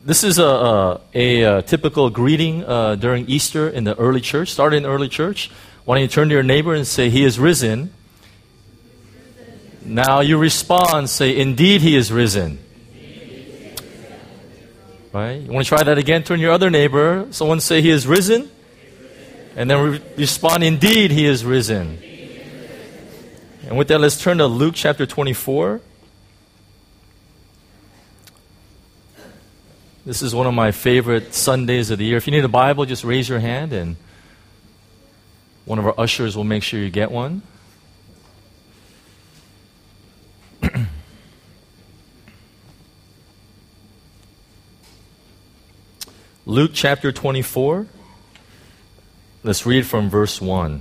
This is a typical greeting during Easter in the early church, started in the early church. Why don't you turn to your neighbor and say, He is risen. Now you respond, say, indeed He is risen. Right? You want to try that again? Turn to your other neighbor. Someone say, He is risen. And then respond, indeed He is risen. And with that, let's turn to Luke chapter 24. This is one of my favorite Sundays of the year. If you need a Bible, just raise your hand and one of our ushers will make sure you get one. Luke chapter 24. Let's read from verse 1.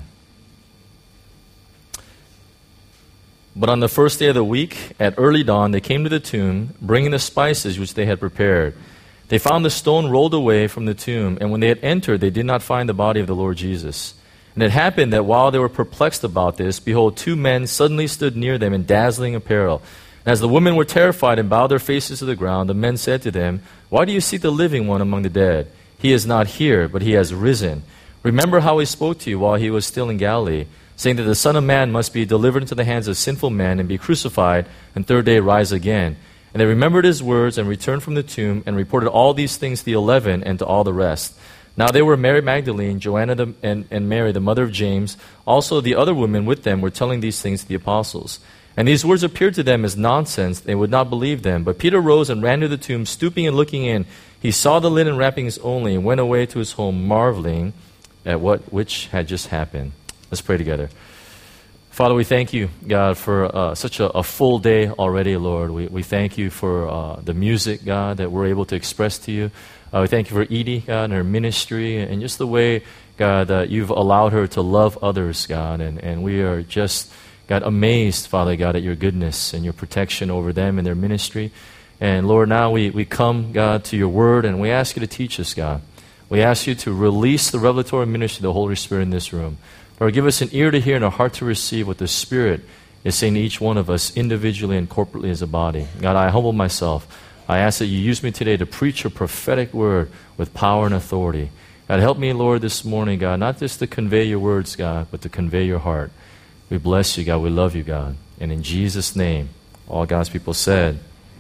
But on the first day of the week, at early dawn, they came to the tomb, bringing the spices which they had prepared. They found the stone rolled away from the tomb, and when they had entered, they did not find the body of the Lord Jesus. And it happened that while they were perplexed about this, behold, two men suddenly stood near them in dazzling apparel. And as the women were terrified and bowed their faces to the ground, the men said to them, Why do you seek the living one among the dead? He is not here, but He has risen. Remember how He spoke to you while He was still in Galilee, saying that the Son of Man must be delivered into the hands of sinful men and be crucified, and third day rise again. And they remembered His words and returned from the tomb and reported all these things to the 11 and to all the rest. Now they were Mary Magdalene, Joanna and Mary, the mother of James. Also the other women with them were telling these things to the apostles. And these words appeared to them as nonsense. They would not believe them. But Peter rose and ran to the tomb, stooping and looking in. He saw the linen wrappings only and went away to his home, marveling at which had just happened. Let's pray together. Father, we thank you, God, for such a full day already, Lord. We thank you for the music, God, that we're able to express to you. We thank you for Edie, God, and her ministry, and just the way, God, that you've allowed her to love others, God. And we are just, God, amazed, Father God, at your goodness and your protection over them and their ministry. And Lord, now we come, God, to your word, and we ask you to teach us, God. We ask you to release the revelatory ministry of the Holy Spirit in this room. Lord, give us an ear to hear and a heart to receive what the Spirit is saying to each one of us individually and corporately as a body. God, I humble myself. I ask that you use me today to preach your prophetic word with power and authority. God, help me, Lord, this morning, God, not just to convey your words, God, but to convey your heart. We bless you, God. We love you, God. And in Jesus' name, all God's people said,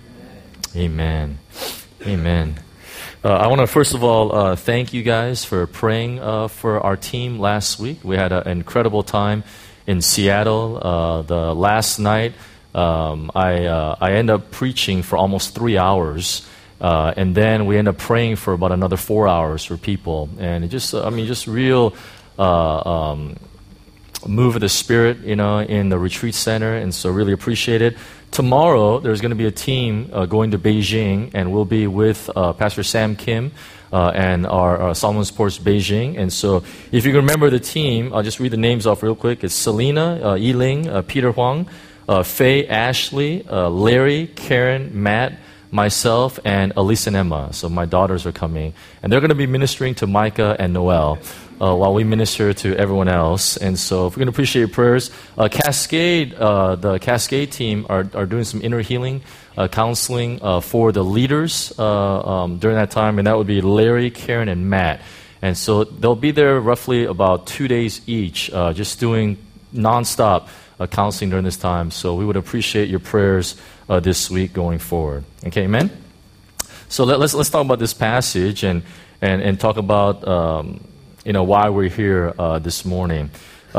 Amen. Amen. I want to first of all thank you guys for praying for our team last week. We had an incredible time in Seattle. The last night, I ended up preaching for almost 3 hours, and then we ended up praying for about another 4 hours for people. And it just, just real move of the Spirit, in the retreat center, and so really appreciate it. Tomorrow, there's going to be a team going to Beijing, and we'll be with Pastor Sam Kim and our Solomon Sports Beijing. And so, if you can remember the team, I'll just read the names off real quick. It's Selena, Yiling, Peter Huang, Faye, Ashley, Larry, Karen, Matt, myself, and Elise and Emma. So my daughters are coming. And they're going to be ministering to Micah and Noel while we minister to everyone else. And so if we're going to appreciate your prayers, Cascade, the Cascade team are doing some inner healing counseling for the leaders during that time. And that would be Larry, Karen, and Matt. And so they'll be there roughly about 2 days each, just doing nonstop counseling during this time. So we would appreciate your prayers this week going forward. Okay, amen? So let's talk about this passage and talk about why we're here this morning.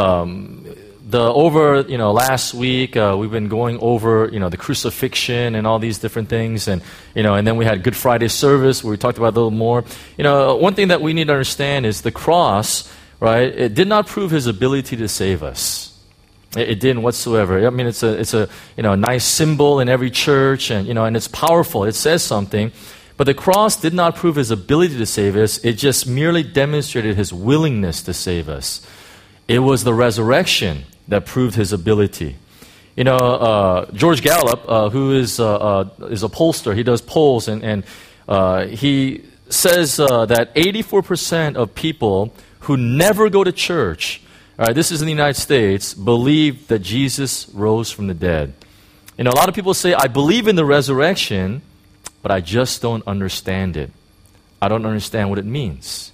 Last week we've been going over the crucifixion and all these different things, and then we had Good Friday service where we talked about it a little more. One thing that we need to understand is the cross, right? It did not prove his ability to save us. It didn't whatsoever. I mean, it's a nice symbol in every church, and it's powerful. It says something. But the cross did not prove his ability to save us. It just merely demonstrated his willingness to save us. It was the resurrection that proved his ability. George Gallup, who is a pollster, he does polls, and he says that 84% of people who never go to church, all right, this is in the United States, believe that Jesus rose from the dead. A lot of people say, I believe in the resurrection, but I just don't understand it. I don't understand what it means.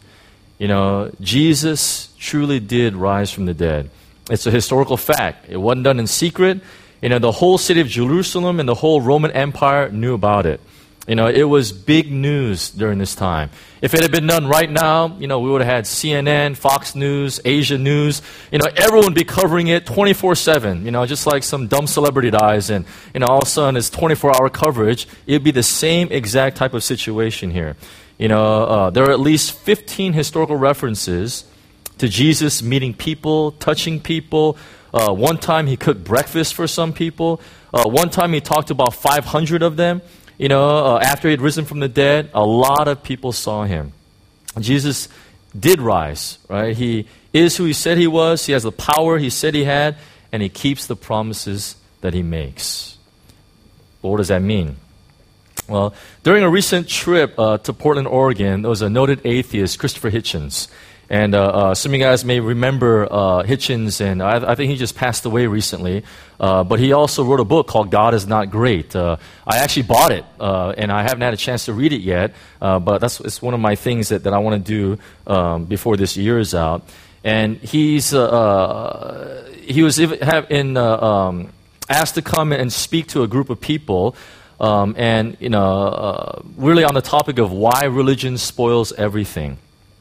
Jesus truly did rise from the dead. It's a historical fact. It wasn't done in secret. The whole city of Jerusalem and the whole Roman Empire knew about it. It was big news during this time. If it had been done right now, we would have had CNN, Fox News, Asia News. Everyone would be covering it 24/7. Just like some dumb celebrity dies and, all of a sudden it's 24-hour coverage. It'd be the same exact type of situation here. There are at least 15 historical references to Jesus meeting people, touching people. One time he cooked breakfast for some people. One time he talked about 500 of them. After he had risen from the dead, a lot of people saw him. Jesus did rise, right? He is who he said he was. He has the power he said he had, and he keeps the promises that he makes. But what does that mean? Well, during a recent trip to Portland, Oregon, there was a noted atheist, Christopher Hitchens. And some of you guys may remember Hitchens, and I think he just passed away recently. But he also wrote a book called God is Not Great. I actually bought it, and I haven't had a chance to read it yet. But it's one of my things that I want to do before this year is out. And he was asked to come and speak to a group of people, and really on the topic of why religion spoils everything.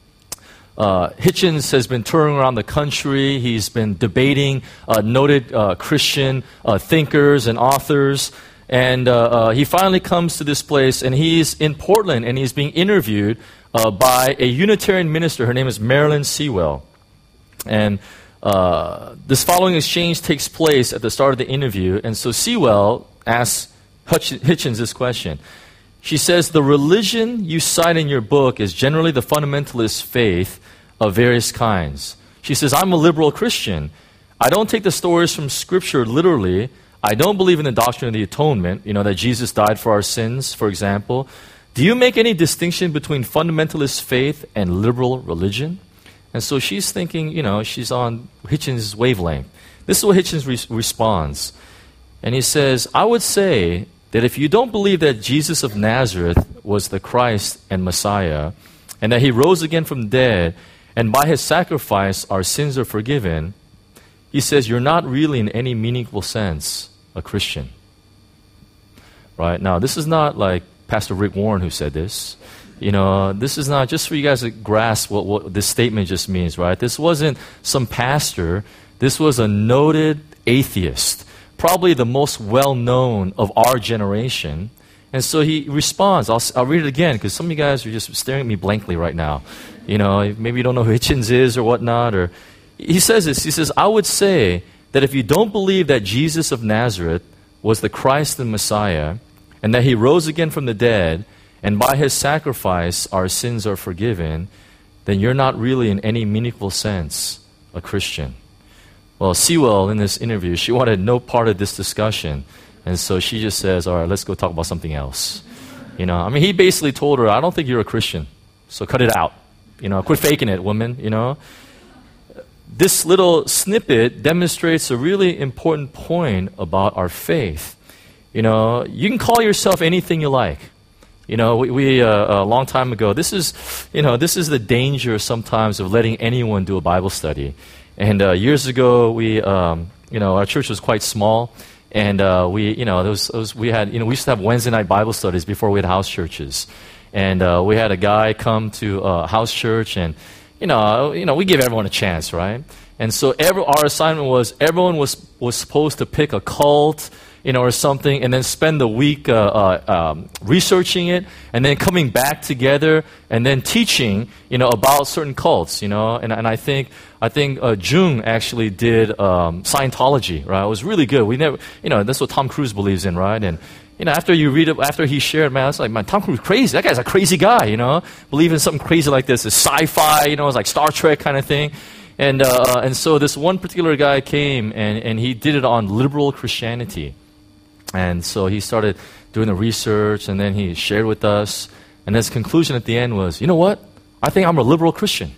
Hitchens has been touring around the country. He's been debating noted Christian thinkers and authors. And he finally comes to this place, and he's in Portland, and he's being interviewed by a Unitarian minister. Her name is Marilyn Sewell. And this following exchange takes place at the start of the interview. And so Sewell asks Hitchens this question. She says, the religion you cite in your book is generally the fundamentalist faith of various kinds. She says, I'm a liberal Christian. I don't take the stories from Scripture literally. I don't believe in the doctrine of the atonement, that Jesus died for our sins, for example. Do you make any distinction between fundamentalist faith and liberal religion? And so she's thinking, she's on Hitchens' wavelength. This is what Hitchens responds. And he says, I would say that if you don't believe that Jesus of Nazareth was the Christ and Messiah, and that he rose again from the dead, and by his sacrifice our sins are forgiven, he says you're not really in any meaningful sense a Christian. Right? Now, this is not like Pastor Rick Warren who said this. This is not just for you guys to grasp what this statement just means, right? This wasn't some pastor. This was a noted atheist, probably the most well-known of our generation. And so he responds. I'll read it again because some of you guys are just staring at me blankly right now. Maybe you don't know who Hitchens is or whatnot. Or he says this. He says, I would say that if you don't believe that Jesus of Nazareth was the Christ and Messiah, and that he rose again from the dead, and by his sacrifice our sins are forgiven, then you're not really in any meaningful sense a Christian. Well, Sewell, in this interview, she wanted no part of this discussion. And so she just says, all right, let's go talk about something else. He basically told her, I don't think you're a Christian, so cut it out. Quit faking it, woman, This little snippet demonstrates a really important point about our faith. You can call yourself anything you like. We a long time ago, this is the danger sometimes of letting anyone do a Bible study. And years ago, our church was quite small, and we used to have Wednesday night Bible studies before we had house churches, and we had a guy come to house church, and we give everyone a chance, right? And so our assignment was everyone was supposed to pick a cult, or something, and then spend the week researching it, and then coming back together, and then teaching, about certain cults, And I think Jung actually did Scientology, right? It was really good. We never, that's what Tom Cruise believes in, right? And after you read it, after he shared, man, it's like, man, Tom Cruise is crazy. That guy's a crazy guy, Believe in something crazy like this. It's sci-fi, it's like Star Trek kind of thing. And so this one particular guy came, and he did it on liberal Christianity. And so he started doing the research, and then he shared with us. And his conclusion at the end was, you know what? I think I'm a liberal Christian.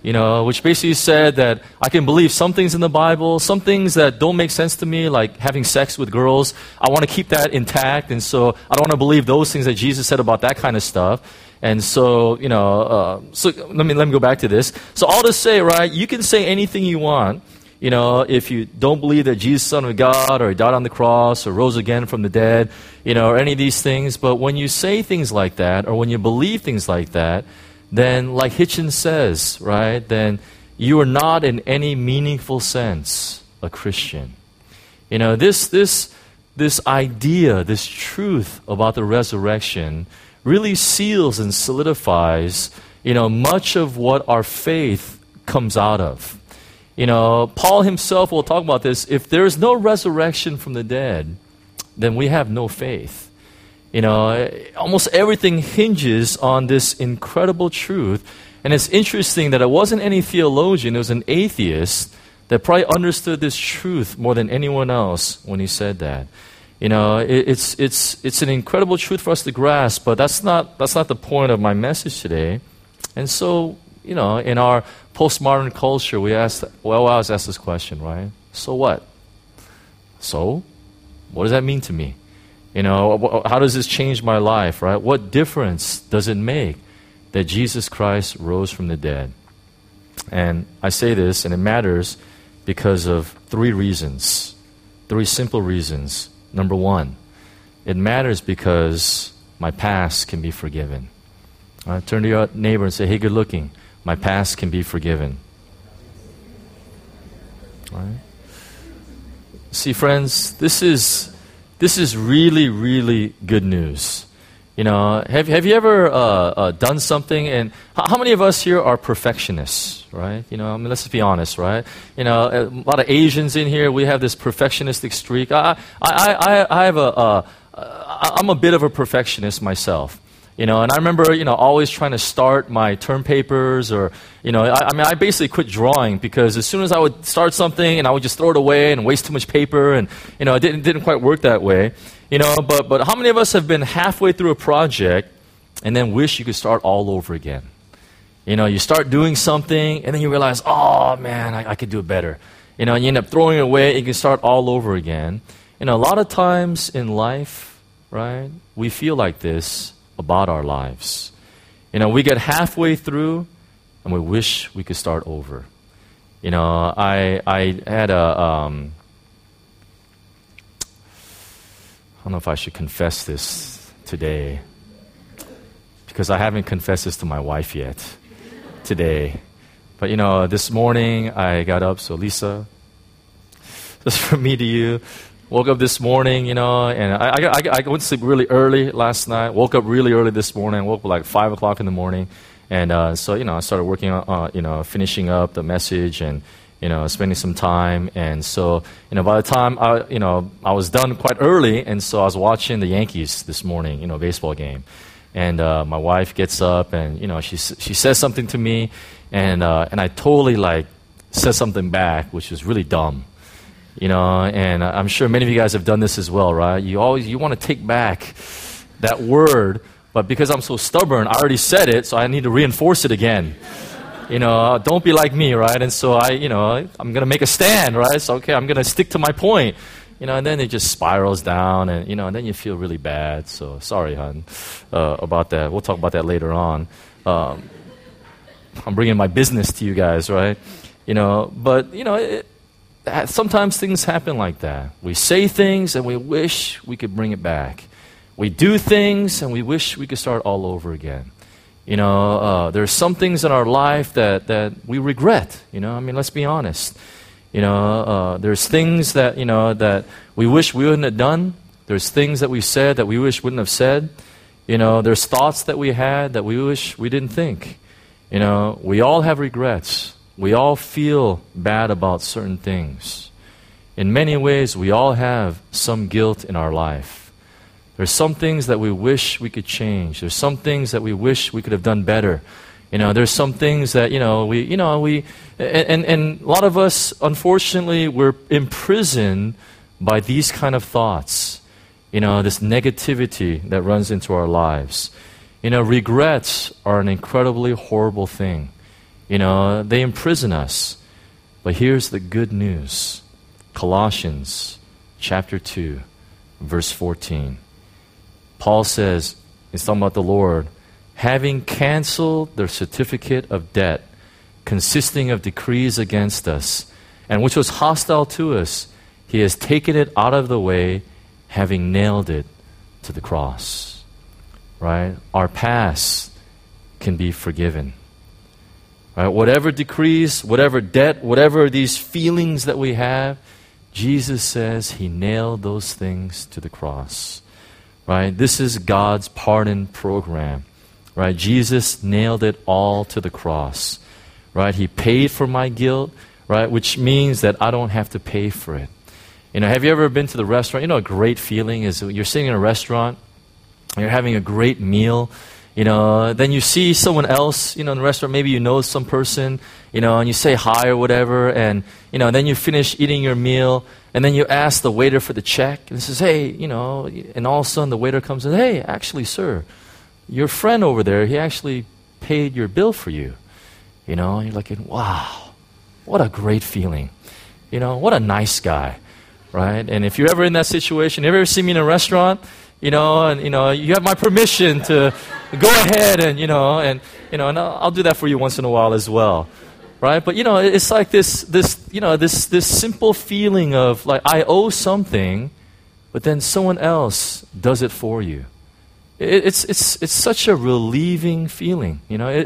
which basically said that I can believe some things in the Bible, some things that don't make sense to me, like having sex with girls. I want to keep that intact, and so I don't want to believe those things that Jesus said about that kind of stuff. And so, so let me go back to this. So all to say, right, you can say anything you want, if you don't believe that Jesus is the Son of God, or He died on the cross, or rose again from the dead, or any of these things. But when you say things like that, or when you believe things like that, then like Hitchens says, right, then you are not in any meaningful sense a Christian. This idea, this truth about the resurrection really seals and solidifies, much of what our faith comes out of. Paul himself will talk about this. If there is no resurrection from the dead, then we have no faith. Almost everything hinges on this incredible truth. And it's interesting that it wasn't any theologian, it was an atheist that probably understood this truth more than anyone else when he said that. It's an incredible truth for us to grasp, but that's not the point of my message today. And so, in our postmodern culture, we always ask this question, right? So what? So? What does that mean to me? How does this change my life, right? What difference does it make that Jesus Christ rose from the dead? And I say this, and it matters because of three reasons. Three simple reasons. Number one, it matters because my past can be forgiven. Turn to your neighbor and say, hey, good looking. My past can be forgiven. Right? See, friends, this is really, really good news. Have you ever done something? And how many of us here are perfectionists, right? Let's just be honest, right? A lot of Asians in here, we have this perfectionistic streak. I'm a bit of a perfectionist myself. And I remember, always trying to start my term papers or, I basically quit drawing because as soon as I would start something and I would just throw it away and waste too much paper and, it didn't quite work that way. But how many of us have been halfway through a project and then wish you could start all over again? You start doing something and then you realize, oh man, I could do it better. And you end up throwing it away and you can start all over again. A lot of times in life, right, we feel like this about our lives. We get halfway through and we wish we could start over. I had I don't know if I should confess this today because I haven't confessed this to my wife yet today. But this morning I got up, so Lisa, this is from me to you. Woke up this morning, and I went to sleep really early last night. Woke up really early this morning. Woke up like 5 o'clock in the morning. And so, I started working on, finishing up the message and, spending some time. And so, by the time I was done quite early. And so I was watching the Yankees this morning, baseball game. And my wife gets up and, she says something to me. And I totally said something back, which was really dumb. And I'm sure many of you guys have done this as well, right? You want to take back that word, but because I'm so stubborn, I already said it, so I need to reinforce it again. Don't be like me, right? And so I'm going to make a stand, right? So, okay, I'm going to stick to my point. And then it just spirals down, and, and then you feel really bad. So, sorry, hon, about that. We'll talk about that later on. I'm bringing my business to you guys, right? Sometimes things happen like that. We say things and we wish we could bring it back. We do things and we wish we could start all over again. There's some things in our life that we regret. Let's be honest. There's things that, that we wish we wouldn't have done. There's things that we said that we wish wouldn't have said. There's thoughts that we had that we wish we didn't think. We all have regrets. We all feel bad about certain things. In many ways, we all have some guilt in our life. There's some things that we wish we could change. There's some things that we wish we could have done better. There's some things that, and a lot of us, unfortunately, we're imprisoned by these kind of thoughts. This negativity that runs into our lives. Regrets are an incredibly horrible thing. They imprison us. But here's the good news. Colossians chapter 2, verse 14. Paul says, it's talking about the Lord, having canceled the certificate of debt consisting of decrees against us, and which was hostile to us, he has taken it out of the way, having nailed it to the cross. Right? Our past can be forgiven. Right? Whatever decrees, whatever debt, whatever these feelings that we have, Jesus says he nailed those things to the cross. Right? This is God's pardon program. Right? Jesus nailed it all to the cross. Right? He paid for my guilt, right? Which means that I don't have to pay for it. Have you ever been to the restaurant? A great feeling is you're sitting in a restaurant, you're having a great meal, then you see someone else, in the restaurant, maybe you know some person, and you say hi or whatever, and, then you finish eating your meal, and then you ask the waiter for the check, and he says, hey, and all of a sudden the waiter comes and, hey, actually, sir, your friend over there, he actually paid your bill for you. You're like, wow, what a great feeling. What a nice guy, right? And if you're ever in that situation, you ever see me in a restaurant, you have my permission to go ahead and I'll do that for you once in a while as well, right? But, it's like this simple feeling of like, I owe something, but then someone else does it for you. It's such a relieving feeling,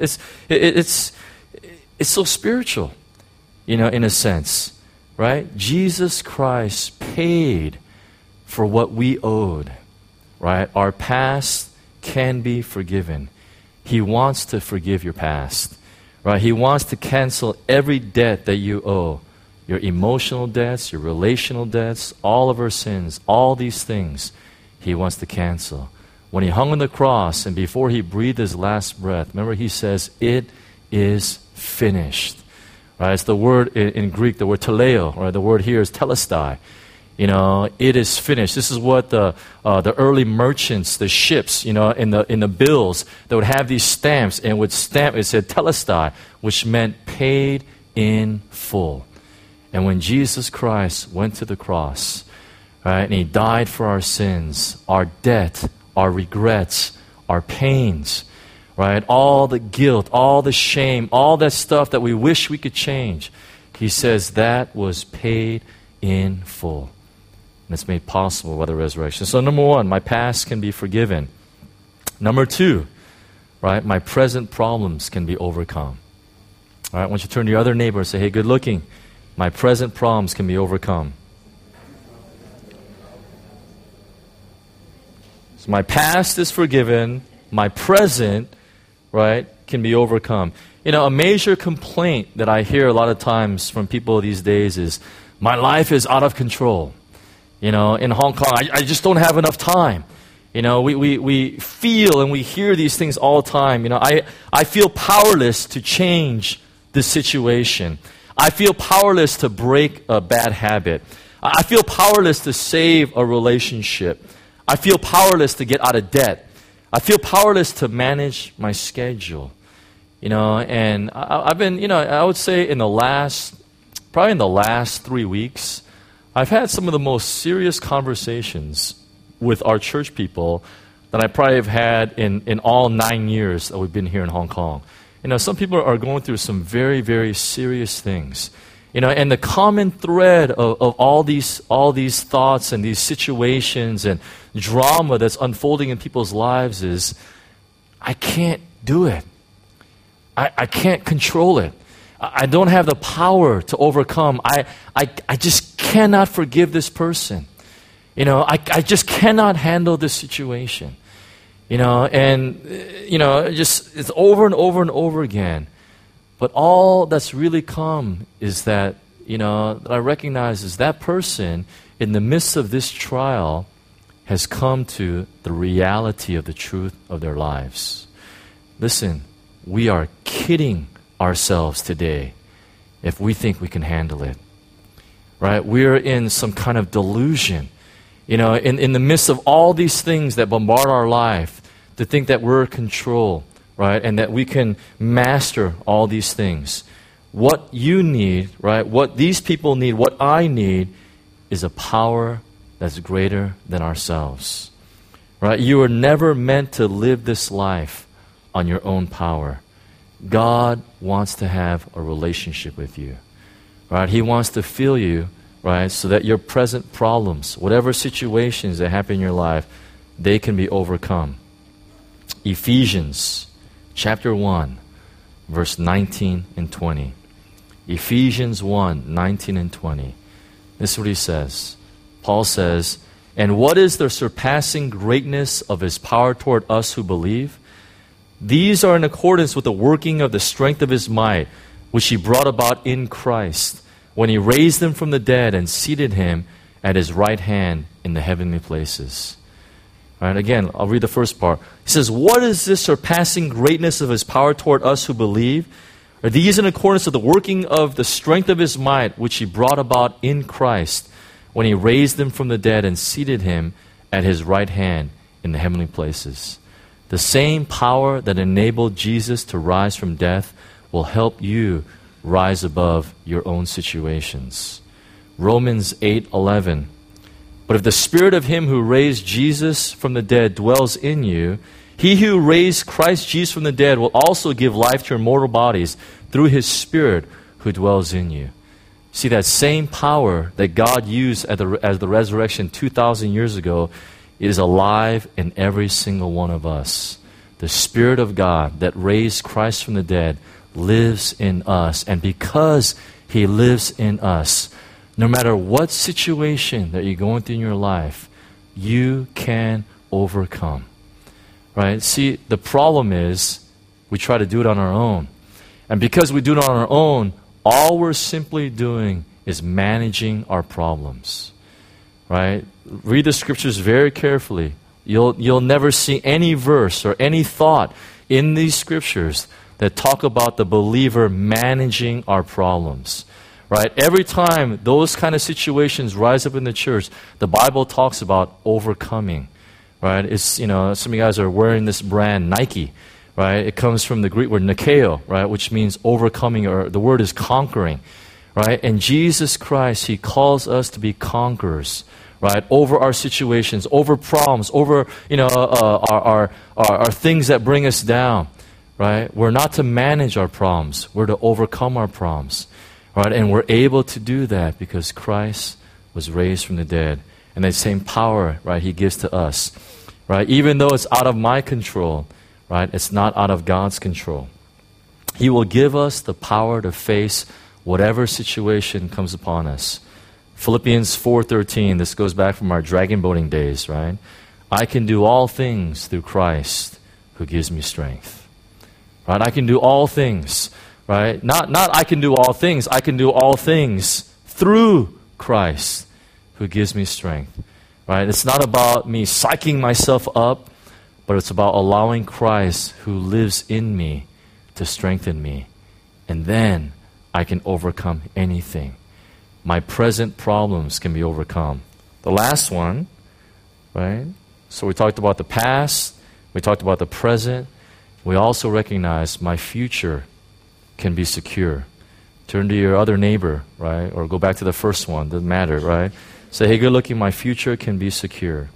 it's so spiritual, in a sense, right? Jesus Christ paid for what we owed, right? Our past can be forgiven. He wants to forgive your past, right? He wants to cancel every debt that you owe, your emotional debts, your relational debts, all of our sins, all these things he wants to cancel. When he hung on the cross and before he breathed his last breath, remember he says, it is finished. Right? It's the word in Greek, the word teleo, or the word here is telestai. It is finished. This is what the early merchants, the ships, in the bills, they would have these stamps, and would stamp, it said telestai, which meant paid in full. And when Jesus Christ went to the cross, right, and he died for our sins, our debt, our regrets, our pains, right? All the guilt, all the shame, all that stuff that we wish we could change. He says that was paid in full. And it's made possible by the resurrection. So number one, my past can be forgiven. Number two, right? My present problems can be overcome. All right, I want you to turn to your other neighbor and say, hey, good looking. My present problems can be overcome. So my past is forgiven. My present, right, can be overcome. A major complaint that I hear a lot of times from people these days is, my life is out of control. In Hong Kong, I just don't have enough time. We feel and we hear these things all the time. I feel powerless to change the situation. I feel powerless to break a bad habit. I feel powerless to save a relationship. I feel powerless to get out of debt. I feel powerless to manage my schedule. And I've been, I would say probably in the last 3 weeks, I've had some of the most serious conversations with our church people that I probably have had in all 9 years that we've been here in Hong Kong. Some people are going through some very, very serious things. And the common thread of all these thoughts and these situations and drama that's unfolding in people's lives is, I can't do it. I can't control it. I don't have the power to overcome. I just cannot forgive this person. I just cannot handle this situation. Just it's over and over and over again. But all that's really come is that, that I recognize is that person in the midst of this trial has come to the reality of the truth of their lives. Listen, we are kidding ourselves today if we think we can handle it. Right? We're in some kind of delusion. In the midst of all these things that bombard our life, to think that we're in control, right? And that we can master all these things. What you need, right? What these people need, what I need, is a power that's greater than ourselves. Right? You were never meant to live this life on your own power. God wants to have a relationship with you. Right? He wants to fill you, right, so that your present problems, whatever situations that happen in your life, they can be overcome. Ephesians chapter 1, verse 19 and 20. Ephesians 1, 19 and 20. This is what he says. Paul says, "And what is the surpassing greatness of his power toward us who believe? These are in accordance with the working of the strength of his might, which he brought about in Christ, when he raised him from the dead and seated him at his right hand in the heavenly places." All right, again, I'll read the first part. He says, "What is this surpassing greatness of his power toward us who believe? Are these in accordance with the working of the strength of his might, which he brought about in Christ, when he raised him from the dead and seated him at his right hand in the heavenly places?" The same power that enabled Jesus to rise from death will help you rise above your own situations. Romans 8:11. "But if the spirit of him who raised Jesus from the dead dwells in you, he who raised Christ Jesus from the dead will also give life to your mortal bodies through his Spirit who dwells in you." See, that same power that God used as the resurrection 2,000 years ago is alive in every single one of us. The Spirit of God that raised Christ from the dead lives in us. And because he lives in us, no matter what situation that you're going through in your life, you can overcome. Right? See, the problem is we try to do it on our own. And because we do it on our own, all we're simply doing is managing our problems. Right? Read the scriptures very carefully. You'll never see any verse or any thought in these scriptures that talk about the believer managing our problems. Right? Every time those kind of situations rise up in the church, the Bible talks about overcoming. Right? It's, some of you guys are wearing this brand Nike. Right? It comes from the Greek word nikeo, right, which means overcoming, or the word is conquering. Right? And Jesus Christ, he calls us to be conquerors, right, over our situations, over problems, over our things that bring us down. Right? We're not to manage our problems. We're to overcome our problems. Right? And we're able to do that because Christ was raised from the dead. And that same power, right, he gives to us. Right? Even though it's out of my control, right, it's not out of God's control. He will give us the power to face whatever situation comes upon us. Philippians 4:13, this goes back from our dragon boating days, right? "I can do all things through Christ who gives me strength." Right? I can do all things, right? Not I can do all things. I can do all things through Christ who gives me strength. Right? It's not about me psyching myself up, but it's about allowing Christ who lives in me to strengthen me. And then I can overcome anything. My present problems can be overcome. The last one, right? So we talked about the past. We talked about the present. We also recognize my future can be secure. Turn to your other neighbor, right? Or go back to the first one. Doesn't matter, right? Say, "Hey, good looking, my future can be secure."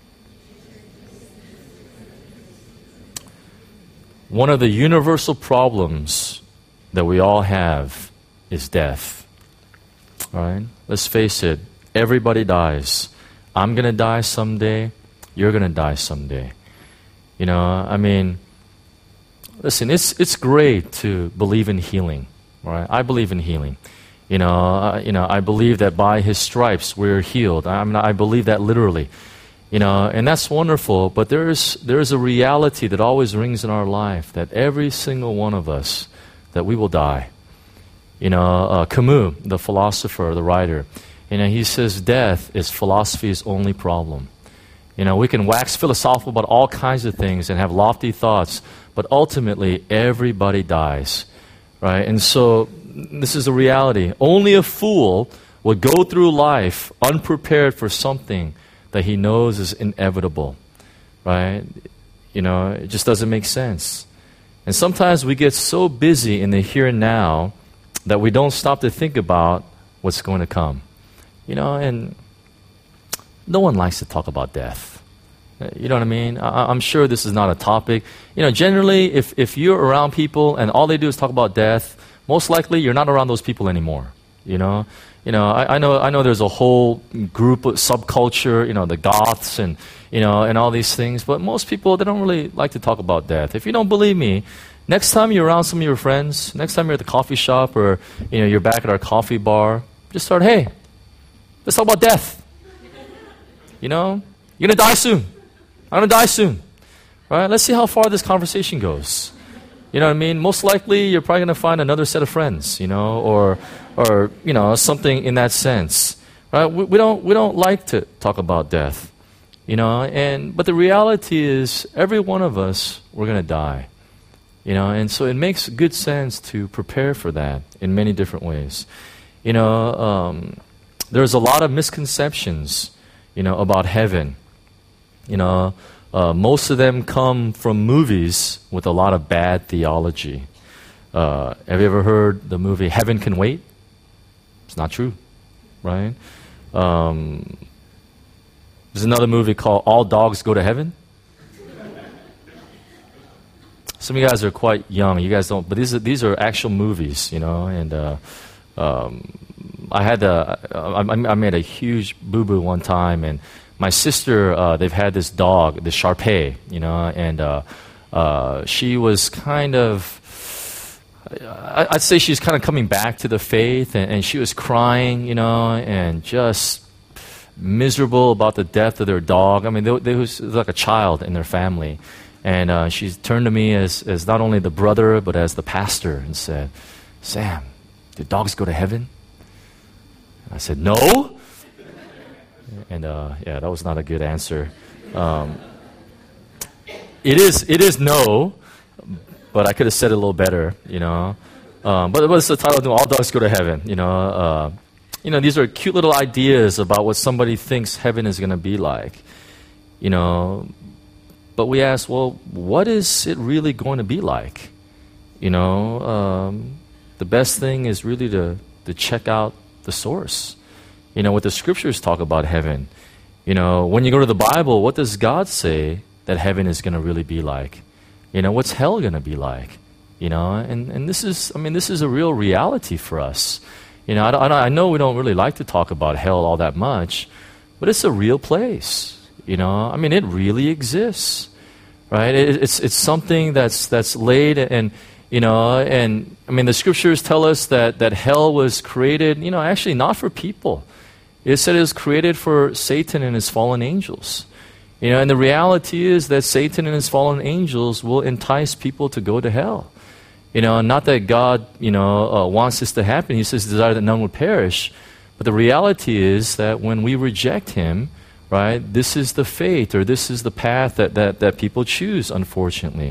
One of the universal problems that we all have is death. All right? Let's face it. Everybody dies. I'm going to die someday. You're going to die someday. Listen, it's great to believe in healing. Right? I believe in healing. I believe that by his stripes we're healed. I believe that literally. And that's wonderful, but there is a reality that always rings in our life, that every single one of us, that we will die. Camus, the philosopher, the writer, he says death is philosophy's only problem. We can wax philosophical about all kinds of things and have lofty thoughts, but ultimately everybody dies. Right? And so this is a reality. Only a fool would go through life unprepared for something that he knows is inevitable, right? It just doesn't make sense. And sometimes we get so busy in the here and now that we don't stop to think about what's going to come. And no one likes to talk about death. You know what I mean? I'm sure this is not a topic. Generally, if you're around people and all they do is talk about death, most likely you're not around those people anymore. I know there's a whole group of subculture, the Goths and all these things, but most people, they don't really like to talk about death. If you don't believe me, next time you're around some of your friends, next time you're at the coffee shop or you're back at our coffee bar, just start, hey, let's talk about death. You're going to die soon. I'm going to die soon. Right? Let's see how far this conversation goes. You know what I mean? Most likely, you're probably going to find another set of friends, or something in that sense. Right? We don't like to talk about death, but the reality is, every one of us, we're going to die. And so it makes good sense to prepare for that in many different ways. There's a lot of misconceptions, about heaven. Most of them come from movies with a lot of bad theology. Have you ever heard the movie Heaven Can Wait? It's not true, right? There's another movie called All Dogs Go to Heaven. Some of you guys are quite young. You guys don't, but these are actual movies, And I made a huge boo-boo one time, and my sister, they've had this dog, this Shar-Pei, and she was kind of, I'd say she's kind of coming back to the faith, and she was crying, and just miserable about the death of their dog. I mean, they was like a child in their family. And she turned to me as not only the brother, but as the pastor and said, Sam, do dogs go to heaven? I said, no. And that was not a good answer. It is no, but I could have said it a little better, But what's the title? All dogs go to heaven, These are cute little ideas about what somebody thinks heaven is going to be like, But we ask, well, what is it really going to be like? The best thing is really to check out the source. What the scriptures talk about heaven. When you go to the Bible, what does God say that heaven is going to really be like? What's hell going to be like? And this is a real reality for us. I know we don't really like to talk about hell all that much, but it's a real place. It really exists, right? It's something that's laid, and the scriptures tell us that hell was created, actually not for people. It said it was created for Satan and his fallen angels. And the reality is that Satan and his fallen angels will entice people to go to hell. Not that God, wants this to happen. He says, desire that none would perish. But the reality is that when we reject him, right, this is the fate, or this is the path that people choose, unfortunately.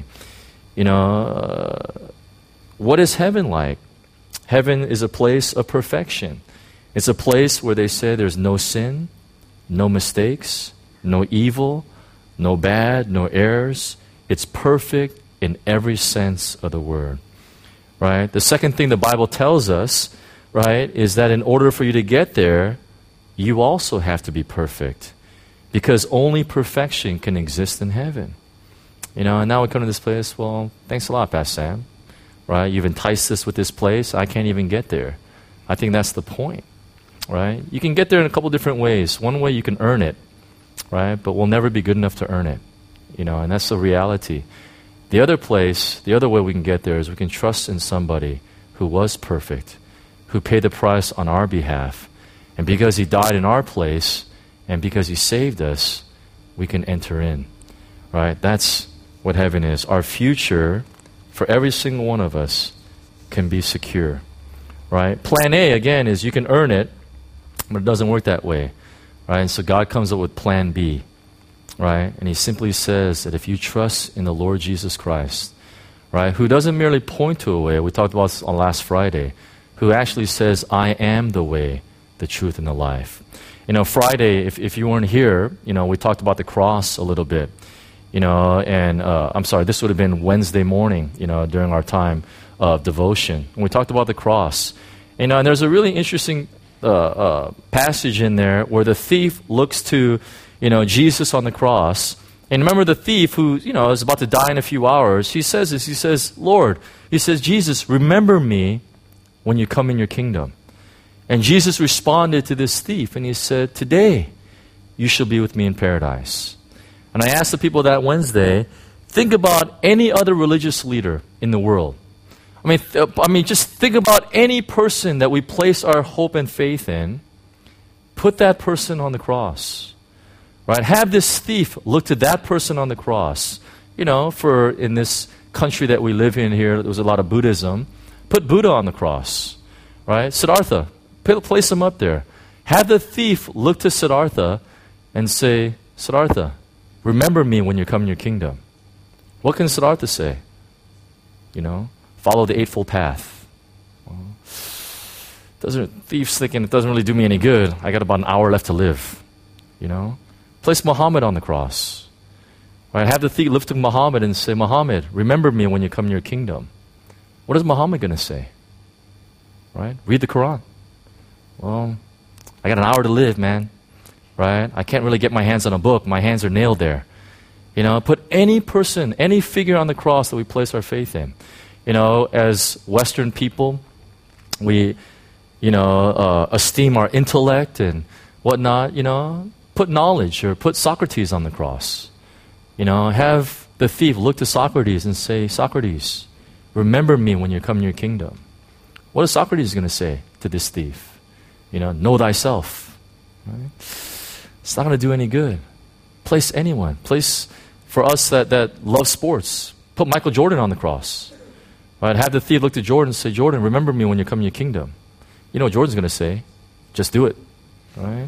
What is heaven like? Heaven is a place of perfection. It's a place where they say there's no sin, no mistakes, no evil, no bad, no errors. It's perfect in every sense of the word. Right? The second thing the Bible tells us, right, is that in order for you to get there, you also have to be perfect. Because only perfection can exist in heaven. And now we come to this place, well, thanks a lot, Pastor Sam. Right? You've enticed us with this place. I can't even get there. I think that's the point. Right? You can get there in a couple different ways. One way, you can earn it. Right? But we'll never be good enough to earn it. And that's the reality. The other way we can get there is we can trust in somebody who was perfect, who paid the price on our behalf. And because he died in our place, and because he saved us, we can enter in. Right? That's what heaven is. Our future, for every single one of us, can be secure. Right? Plan A, again, is you can earn it, but it doesn't work that way. Right? And so God comes up with plan B. Right? And he simply says that if you trust in the Lord Jesus Christ, right, who doesn't merely point to a way, we talked about this on last Friday, who actually says, I am the way, the truth, and the life. Friday, if you weren't here, we talked about the cross a little bit. and I'm sorry, this would have been Wednesday morning, during our time of devotion. And we talked about the cross. And there's a really interesting passage in there where the thief looks to, Jesus on the cross. And remember the thief who, is about to die in a few hours, he says this, he says, Lord, he says, Jesus, remember me when you come in your kingdom. And Jesus responded to this thief and he said, today you shall be with me in paradise. And I asked the people that Wednesday, think about any other religious leader in the world. I mean, just think about any person that we place our hope and faith in. Put that person on the cross. Right? Have this thief look to that person on the cross. For in this country that we live in here, there was a lot of Buddhism. Put Buddha on the cross. Right? Siddhartha, place him up there. Have the thief look to Siddhartha and say, Siddhartha, remember me when you come in your kingdom. What can Siddhartha say? Follow the Eightfold Path. Thief's thinking it doesn't really do me any good. I got about an hour left to live. Place Muhammad on the cross. Right? Have the thief lift to Muhammad and say, Muhammad, remember me when you come in your kingdom. What is Muhammad going to say? Right? Read the Quran. Well, I got an hour to live, man. Right? I can't really get my hands on a book. My hands are nailed there. Put any person, any figure on the cross that we place our faith in. As Western people, we, esteem our intellect and whatnot, put knowledge or put Socrates on the cross. Have the thief look to Socrates and say, Socrates, remember me when you come in your kingdom. What is Socrates going to say to this thief? Know thyself. Right? It's not going to do any good. Place anyone. Place, for us that love sports, put Michael Jordan on the cross. Right? Have the thief look to Jordan and say, Jordan, remember me when you come in your kingdom. You know what Jordan's going to say? Just do it. Right?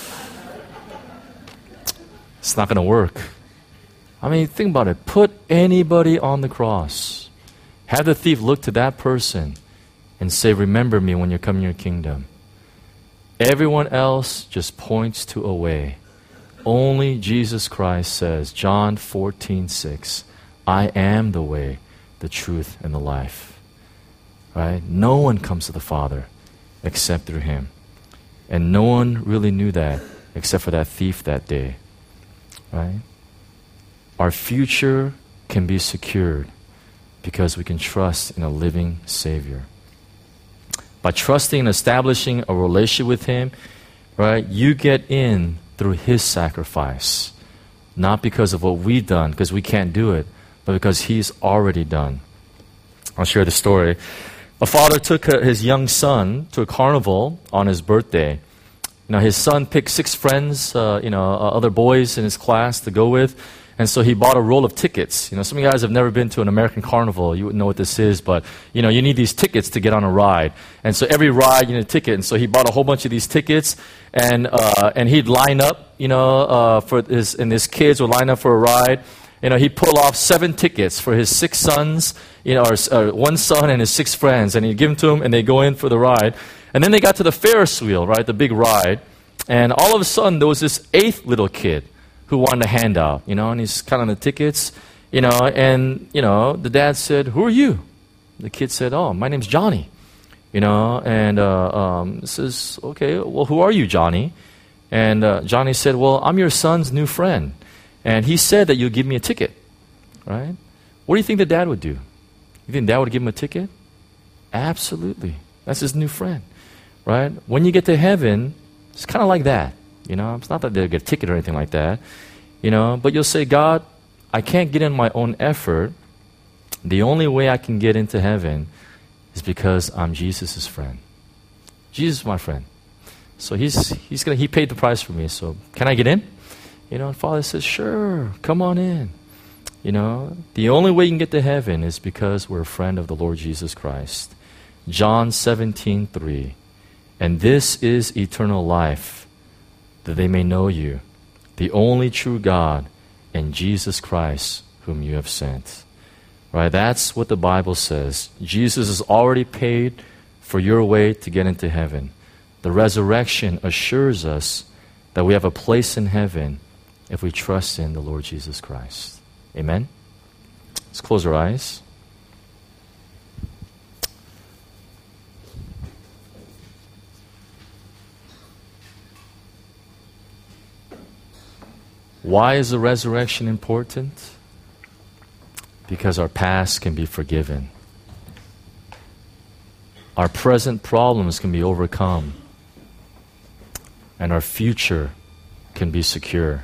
It's not going to work. Think about it. Put anybody on the cross. Have the thief look to that person and say, remember me when you come in your kingdom. Everyone else just points to a way. Only Jesus Christ says, John 14:6, I am the way, the truth, and the life. Right? No one comes to the Father except through him. And no one really knew that except for that thief that day. Right? Our future can be secured because we can trust in a living Savior. By trusting and establishing a relationship with him, right, you get in through his sacrifice. Not because of what we've done, because we can't do it, but because he's already done. I'll share the story. A father took his young son to a carnival on his birthday. His son picked 6 friends, other boys in his class to go with. And so he bought a roll of tickets. Some of you guys have never been to an American carnival. You wouldn't know what this is, but, you need these tickets to get on a ride. And so every ride, you need a ticket. And so he bought a whole bunch of these tickets, and he'd line up, and his kids would line up for a ride. He'd pull off 7 tickets for his 6 sons, or 1 son and his 6 friends, and he'd give them to them, and they'd go in for the ride. And then they got to the Ferris wheel, right, the big ride. And all of a sudden, there was this 8th little kid who wanted a handout, and he's counting the tickets, and, the dad said, who are you? The kid said, oh, my name's Johnny, and says, okay, well, who are you, Johnny? And Johnny said, well, I'm your son's new friend, and he said that you'll give me a ticket, right? What do you think the dad would do? You think dad would give him a ticket? Absolutely. That's his new friend, right? When you get to heaven, it's kind of like that. It's not that they'll get a ticket or anything like that. But you'll say, God, I can't get in my own effort. The only way I can get into heaven is because I'm Jesus' friend. Jesus is my friend. So he paid the price for me. So can I get in? And Father says, sure, come on in. The only way you can get to heaven is because we're a friend of the Lord Jesus Christ. John 17:3. And this is eternal life, that they may know you, the only true God, and Jesus Christ, whom you have sent. Right? That's what the Bible says. Jesus has already paid for your way to get into heaven. The resurrection assures us that we have a place in heaven if we trust in the Lord Jesus Christ. Amen? Let's close our eyes. Why is the resurrection important? Because our past can be forgiven. Our present problems can be overcome. And our future can be secure.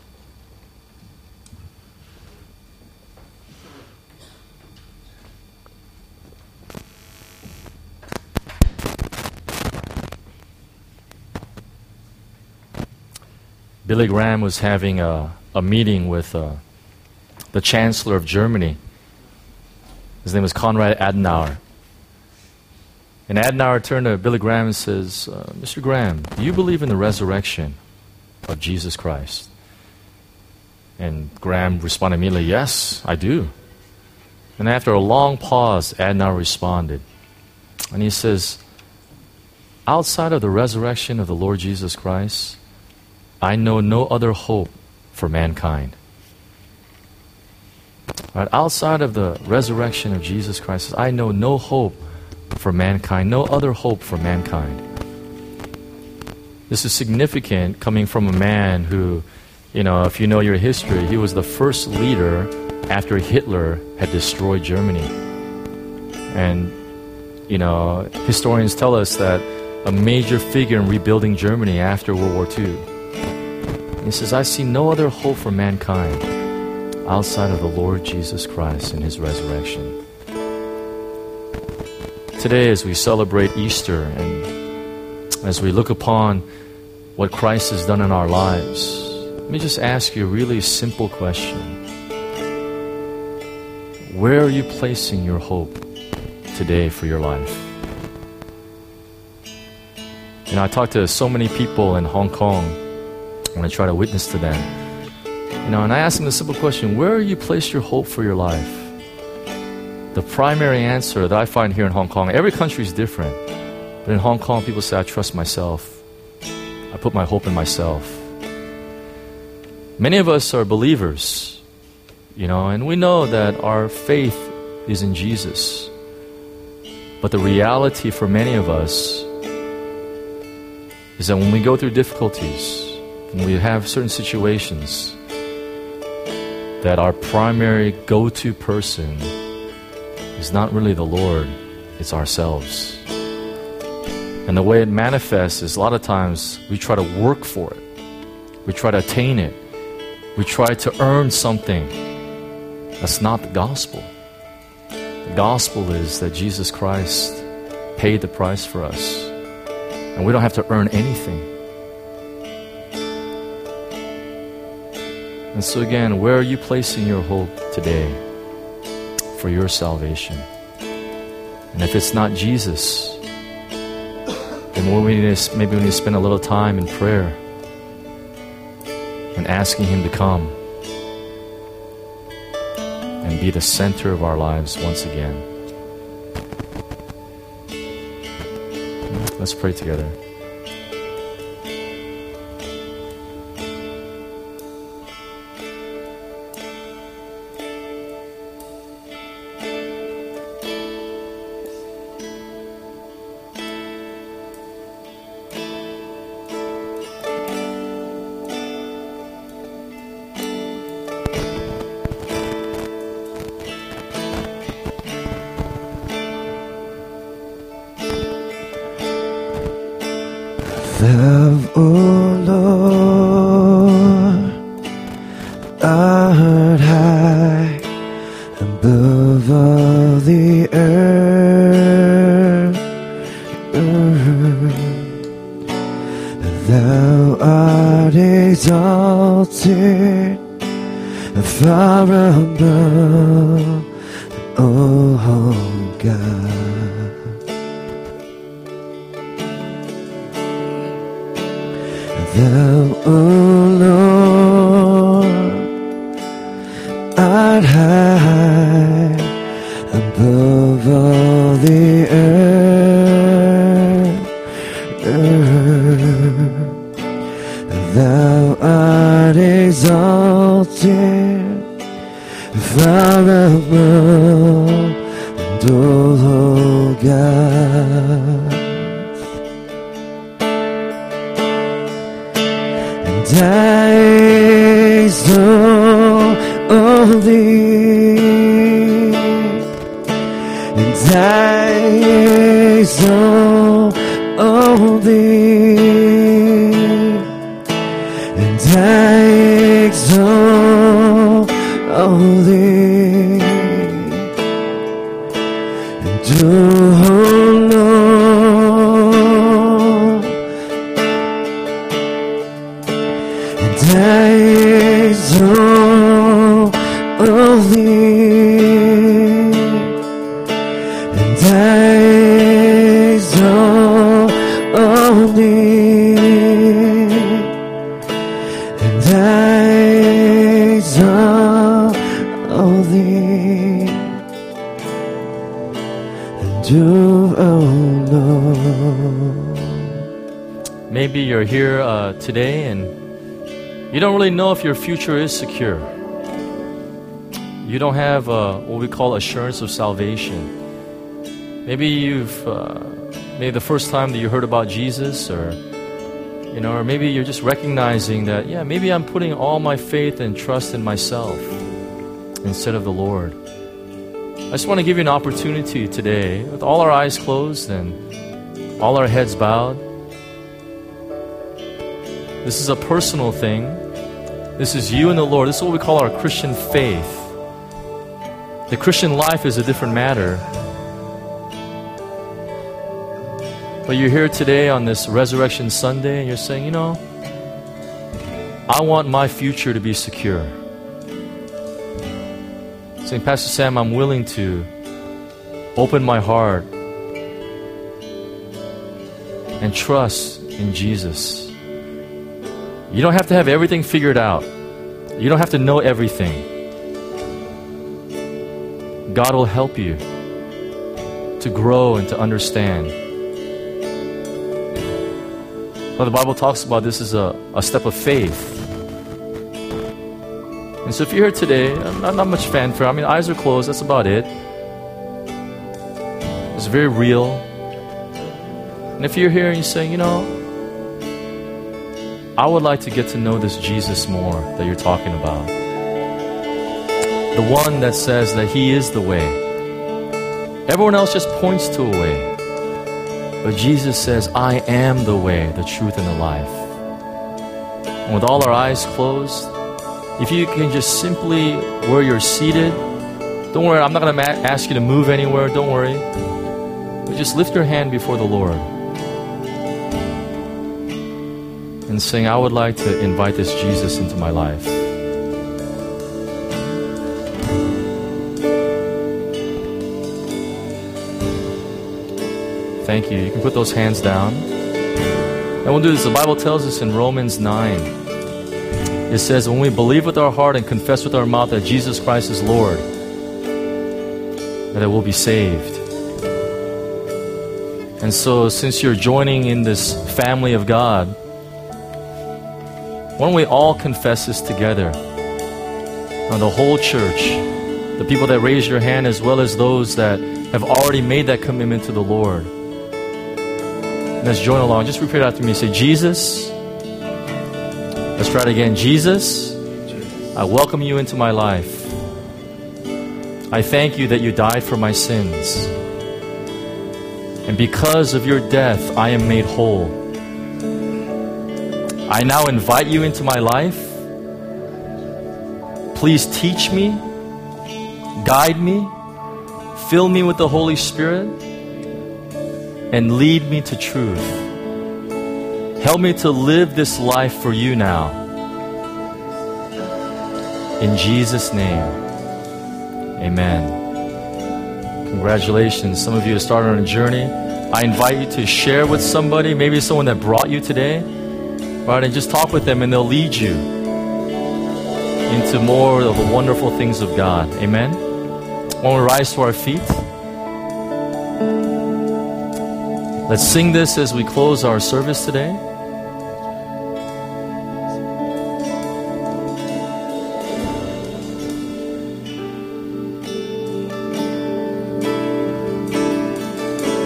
Billy Graham was having a meeting with the Chancellor of Germany. His name was Konrad Adenauer. And Adenauer turned to Billy Graham and says, Mr. Graham, do you believe in the resurrection of Jesus Christ? And Graham responded immediately, yes, I do. And after a long pause, Adenauer responded. And he says, outside of the resurrection of the Lord Jesus Christ, I know no other hope for mankind. Right? Outside of the resurrection of Jesus Christ, I know no hope for mankind, no other hope for mankind. This is significant coming from a man who, if you know your history, he was the first leader after Hitler had destroyed Germany. And, historians tell us that a major figure in rebuilding Germany after World War II. He says, I see no other hope for mankind outside of the Lord Jesus Christ and His resurrection. Today, as we celebrate Easter and as we look upon what Christ has done in our lives, let me just ask you a really simple question. Where are you placing your hope today for your life? I talk to so many people in Hong Kong when I try to witness to them. And I ask them the simple question, where you place your hope for your life? The primary answer that I find here in Hong Kong, every country is different, but in Hong Kong people say, I trust myself. I put my hope in myself. Many of us are believers, and we know that our faith is in Jesus. But the reality for many of us is that when we go through difficulties, when we have certain situations, that our primary go-to person is not really the Lord, it's ourselves. And the way it manifests is a lot of times we try to work for it. We try to attain it. We try to earn something. That's not the gospel. The gospel is that Jesus Christ paid the price for us. And we don't have to earn anything. And so again, where are you placing your hope today for your salvation? And if it's not Jesus, then maybe we need to spend a little time in prayer and asking Him to come and be the center of our lives once again. Let's pray together. Thou, O Lord, art high above all the earth. Thou art exalted far above, oh God. Thou, O Lord, art high above all the earth. Thou art exalted and oh God. And I exalt thee, and I exalt thee, and I exalt thee, and oh Lord, and I exalt thee, and I exalt thee, and I exalt thee, and oh Lord. Maybe you're here today and you don't really know if your future is secure. You don't have what we call assurance of salvation. Maybe maybe the first time that you heard about Jesus, or or maybe you're just recognizing that, maybe I'm putting all my faith and trust in myself instead of the Lord. I just want to give you an opportunity today, with all our eyes closed and all our heads bowed. This is a personal thing. This is you and the Lord. This is what we call our Christian faith. The Christian life is a different matter. But you're here today on this Resurrection Sunday and you're saying, I want my future to be secure. Saying, Pastor Sam, I'm willing to open my heart and trust in Jesus. You don't have to have everything figured out. You don't have to know everything. God will help you to grow and to understand. Well, the Bible talks about this as a step of faith. And so if you're here today, not much fanfare. Eyes are closed, that's about it. It's very real. And if you're here and you're saying, I would like to get to know this Jesus more that you're talking about. The one that says that He is the way. Everyone else just points to a way. But Jesus says, I am the way, the truth, and the life. And with all our eyes closed, if you can just simply, where you're seated, don't worry, I'm not going to ask you to move anywhere, don't worry. But just lift your hand before the Lord and saying, I would like to invite this Jesus into my life. Thank you. You can put those hands down. And we'll do this. The Bible tells us in Romans 9. It says, when we believe with our heart and confess with our mouth that Jesus Christ is Lord, that we'll be saved. And so, since you're joining in this family of God, why don't we all confess this together? Now, the whole church, the people that raised your hand as well as those that have already made that commitment to the Lord. Let's join along. Just repeat after me. Say, Jesus. Let's try it again. Jesus, I welcome you into my life. I thank you that you died for my sins. And because of your death, I am made whole. I now invite you into my life. Please teach me, guide me, fill me with the Holy Spirit, and lead me to truth. Help me to live this life for you now. In Jesus' name, amen. Congratulations. Some of you have started on a journey. I invite you to share with somebody, maybe someone that brought you today, right? And just talk with them and they'll lead you into more of the wonderful things of God. Amen. When we rise to our feet, let's sing this as we close our service today.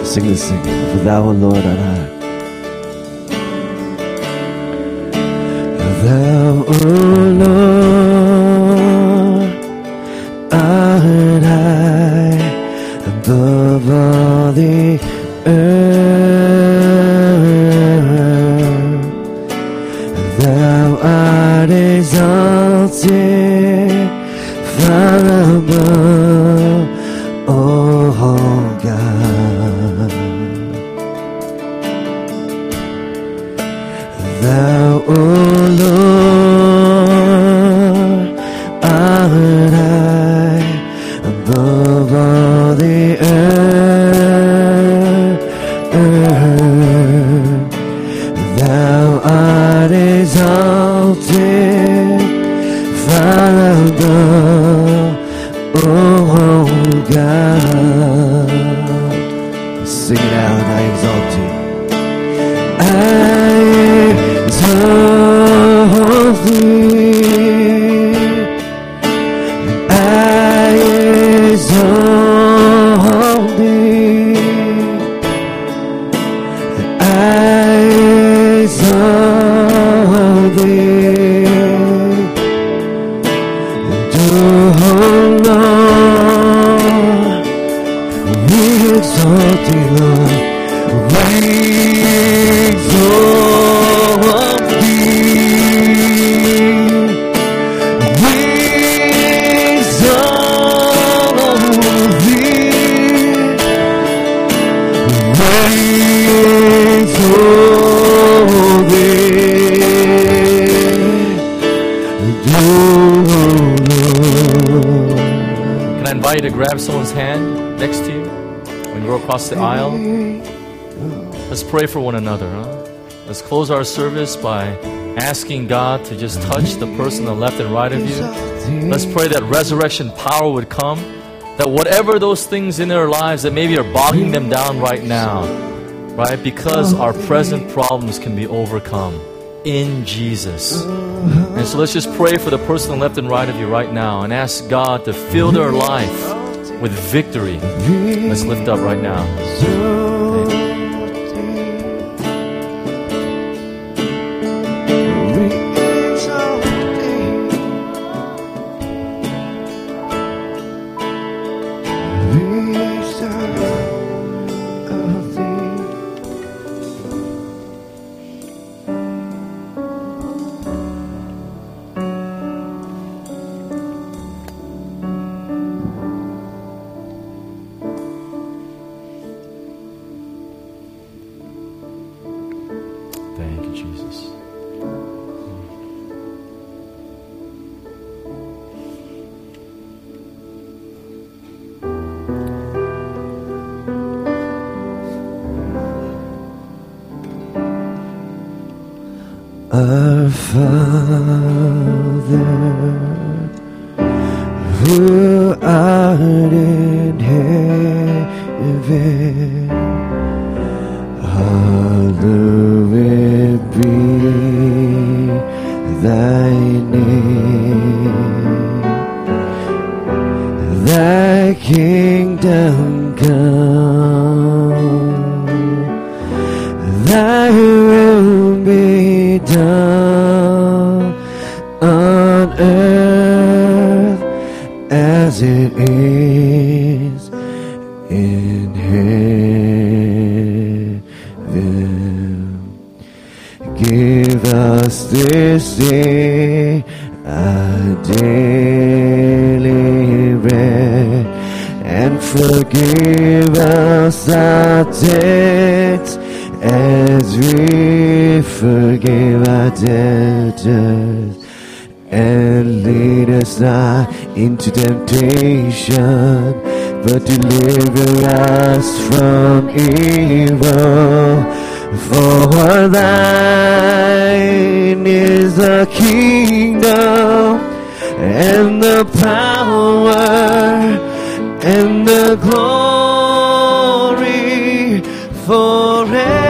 Sing this, sing. For thou, O Lord, art high. Thou, O Lord, art high above all the earth. Thou art exalted far above, oh God. Thou, O Lord, art high above all the earth. Thou art exalted far above, oh God. Sing it out, I exalt you. I exalt thee. I exalt thee. I exalt thee. We exalt thee, Lord. We exalt thee. We exalt thee. We exalt thee. Can I invite you to grab someone's hand next to you when you go across the aisle? Let's pray for one another, huh? Let's close our service by asking God to just touch the person on the left and right of you. Let's pray that resurrection power would come, that whatever those things in their lives that maybe are bogging them down right now, right? Because our present problems can be overcome in Jesus. And so let's just pray for the person on the left and right of you right now and ask God to fill their life with victory. Let's lift up right now. Thank you, Jesus. Our Father, who art in heaven, hallowed be thy name. Thy kingdom come, thy will be done on earth as it is in heaven. Give us this day our daily bread, and forgive us our debts as we forgive our debtors. And lead us not into temptation, but deliver us from evil. For thine is the kingdom, and the power, and the glory forever.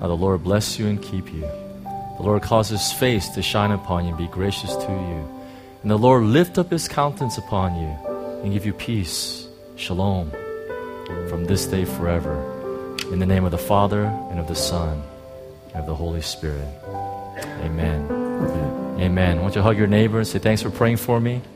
Now the Lord bless you and keep you. The Lord cause His face to shine upon you and be gracious to you. And the Lord lift up His countenance upon you and give you peace, shalom, from this day forever. In the name of the Father, and of the Son, and of the Holy Spirit. Amen. Amen. I want you to hug your neighbor and say, thanks for praying for me.